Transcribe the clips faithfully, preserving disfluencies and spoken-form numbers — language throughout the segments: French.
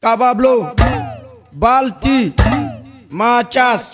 Cabablo, Balti, Machas.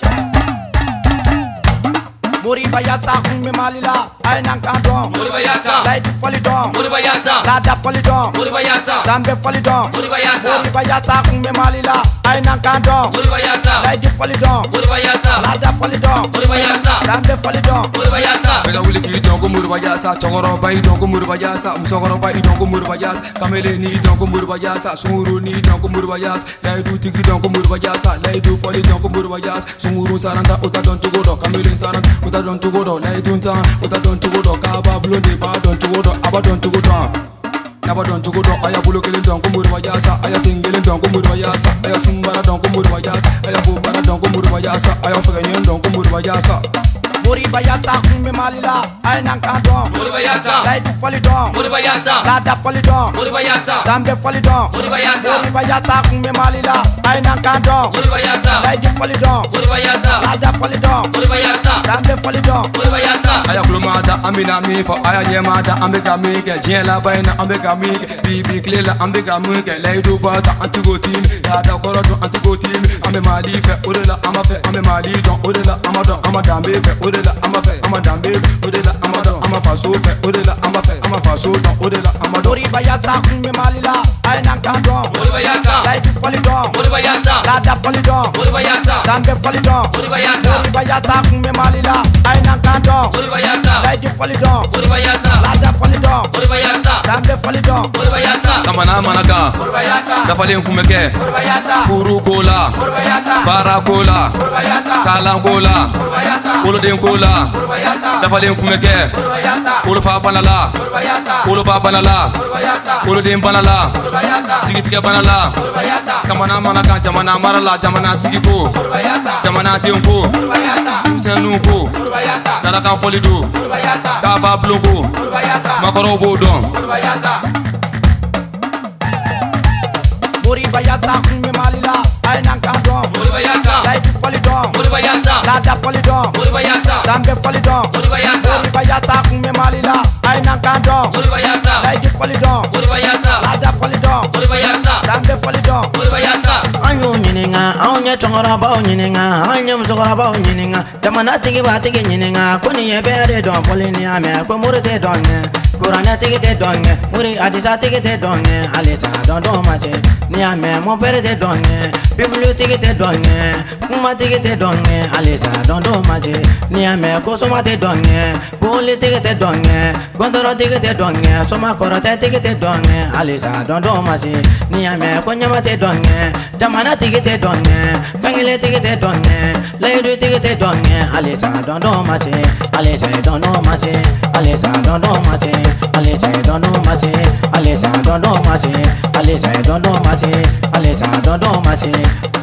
Muri bayasa kume malila ay nan kadon muri bayasa lay di falidon muri bayasa la da falidon muri bayasa dambe falidon muri bayasa muri bayasa kume malila ay nan kadon muri bayasa lay di falidon muri bayasa la da falidon muri bayasa dambe falidon muri bayasa bela wuli ki don ko muri bayasa chogoro bay don ko muri bayasa musogoro bay don ko muri bayasa kamele ni don ko muri bayasa sunguru ni don ko muri bayasa lay du tigi don ko muri bayasa lay du fali don ko muri bayasa sunguru saranda uta don tugodo kamele saranda uta don tugodo lay dunta uta don tugodo Cabablo de ba don tugodo aba don tugodo naba don tugodo aya bulo kelen don ko muri bayasa aya singelen don ko muri bayasa aya sumbara don ko muri bayasa aya bubara don ko muri bayasa aya faganyen don ko muri bayasa muri bayasa kume malila ay nan kadon muri bayasa lay di falidon muri bayasa la da falidon muri bayasa dambe falidon muri bayasa muri bayasa kume malila ay nan kadon muri bayasa lay di falidon muri bayasa la da falidon muri bayasa dambe falidon muri bayasa aya kulumada amina mi fa aya yemada ambeka mi ke jien la bayna ambeka mi ke bibi klela ambeka mi ke laidu bata antigotin ya da korodo antigotin ambe mali fe odela amafe ambe mali don odela amado amadambe fe odela amafe amadambe odela amado amafaso fe odela amafe amafaso don odela amado muri bayasa kume malila ay nan kadon muri bayasa lay di falidon muri bayasa la da falidon muri bayasa dambe falidon muri bayasa muri bayasa kume malila ay nan kadon muri bayasa lay di falidon muri bayasa la da falidon muri bayasa dambe falidon muri bayasa kamana manaka muri bayasa dafalen kumeke muri bayasa furu kola muri bayasa bara kola muri bayasa kalan kola muri bayasa oloden kola muri bayasa dafalen kumeke muri bayasa olo fa banala muri bayasa olo ba banala muri bayasa oloden banala muri bayasa tigitige banala muri bayasa kamana manaka jamana marala jamana tigiko muri bayasa jamana denko muri bayasa senu ko muri bayasa darakan folido muri bayasa Cabablo ko muri bayasa makoro bo don muri bayasa muri bayasa kume malila ay nan kadon muri bayasa lay di falidon muri bayasa la da falidon muri bayasa dambe falidon muri bayasa muri bayasa kume malila ay nan kadon muri bayasa lay di falidon muri bayasa la da falidon muri bayasa dambe falidon muri bayasa anyo nyininga anya chongora ba nyininga anya msogora ba nyininga jamana tigi ba tigi nyininga koni yebere don polini ame ko murte donne kurana tigi te donne muri adisa tigi te donne alisa don don mache ni ame mo pere te donne biblu tigi te donne kuma tigi te donne alisa don don mache ni ame ko soma te donne poli tigi te donne gondoro tigi te donne soma korote tigi te donne alisa don don mache ni ame ko nyama te donne jamana tigi te donne kangile tigi te donne laidu tigi te donne alisa don don mache alisa don don mache alisa don don mache alisa don don mache alisa don don mache alisa don don mache alisa don don mache